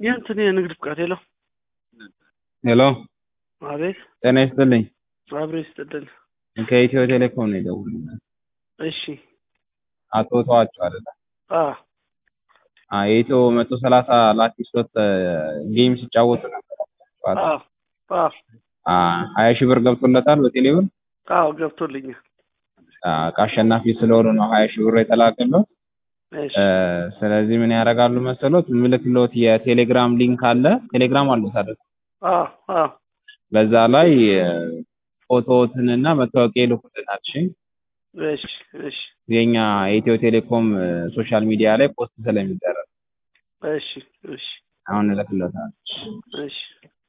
የእንትን የንግድ ፍቃድ የለው። ሄሎ አቤት። ጤና ይስጥልኝ። አብሬ ይስጥልን። ከኢትዮ ቴሌኮም ነው የደወልኩት። እሺ። አቶ ተዋቸው አይደለ? አ የኢትዮ 130 ላኪሶት ጌም ሲጫወቱ ነበር። አ አ 20 ሺህ ብር ገብቶለታል በቴሌብር። አዎ ገብቶልኛል። ከአሸናፊ ስለሆኑ ነው 20 ሺህ ብር የተላከለው። እሺ። ስለዚህ ምን ያደርጋሉ መሰሎት? ምልክሎት የቴሌግራም ሊንክ አለ። ቴሌግራም አለው አይደል? አ አ በዛ ላይ ፎቶዎትንና መታወቂያ ይልኩልናል። እሺ እሺ እሺ የኛ የኢትዮ ቴሌኮም ሶሻል ሚዲያ ላይ ፖስት ስለሚደረግ እሺ እሺ አሁን እልክልዎታለሁ። እሺ